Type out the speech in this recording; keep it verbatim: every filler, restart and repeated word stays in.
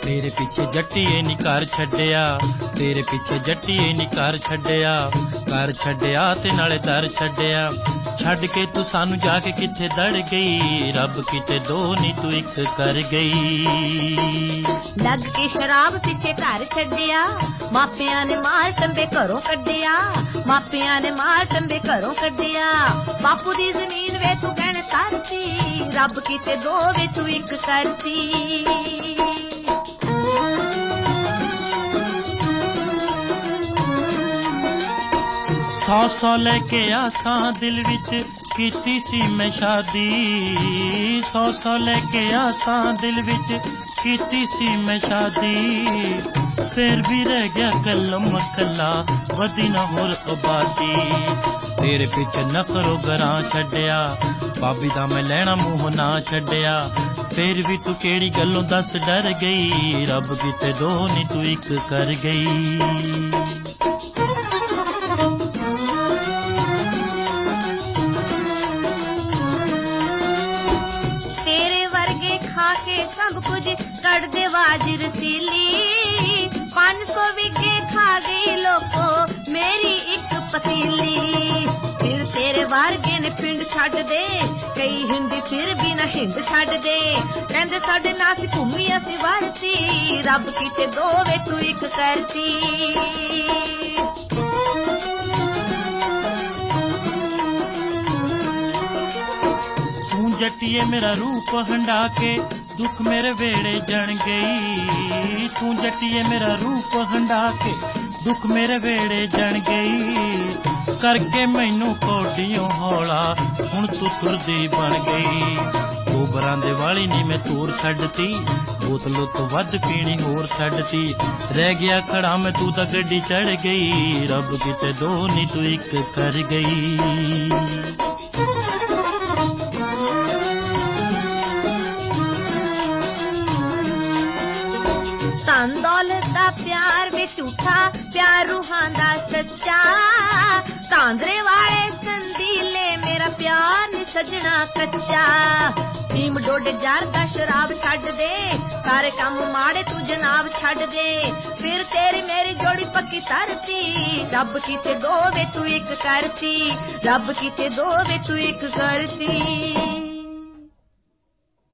तेरे पिछे जट्टीए नी घर छड्डिया, तेरे पिछे जट्टीए नी घर छड्डिया, घर छड्डिया ते नाले दर छड्डिया। छड्ड के तू सानू जाके किथे दड़ गई, रब किते दो नी तू इक कर गई। लग के शराब पिछे घर छड्डिया, मापिया ने मार टंबे घरों कड्डिया, मापिया ने मार टंबे घरों कड्डिया। बापू दी जमीन वे तू गहने तरती, रब किते दो वे तू इक करती। सौ सौ लेके आसा दिल विच कीती सी मैं शादी, सौ सौ लेके आसा दिल विच कीती सी मैं शादी। फिर भी रह गया कलम कला वदी ना होर आबादी। तेरे पिछे नखरो गरां छड्डिया, भाभी दा मैं लैना मूंह ना छड्डिया। फिर भी तू केड़ी गल्लों दस डर गई, रब किते दो नी तू इक कर गई। सब कुछ कर दे वाज रसीली, पांच सौ विगे खा गई लोको मेरी एक पतीली। फिर तेरे वारगे ने पिंड छड़ दे, कई हिंदी फिर भी ना हिंद छड़ दे। कहंदे साडे नास भूमि असी वरती, रब किते दो वे तू इक करती। तू जट्टिए मेरा रूप हंडा के दुख मेरे वेड़े जन गई, तू जट्टिए मेरा रूप हंडा के दुख मेरे वेड़े जन गई। करके मैनू कोडियों हौला हुण तू तुरदी बन गई। दो बरांदे वाली नी मैं तूर छड्डती, बोतलों तो वध पीनी होर छड्डती। रह गया खड़ा मैं तू तां गड्डी चढ़ गई, रब किते दो नी तू इक कर गई। धन दौलत दा प्यार वे झूठा, प्यार रूहां दा सच्चा। तांदरे वाले संदीले मेरा प्यार नी सजना कच्चा। नीम डोडे जार दा शराब छड्ड दे, सारे काम माड़े तू जनाब छड्ड दे। फिर तेरी मेरी जोड़ी पक्की तरती, रब किते दो वे तू इक करती, रब किते दो वे तू इक करती।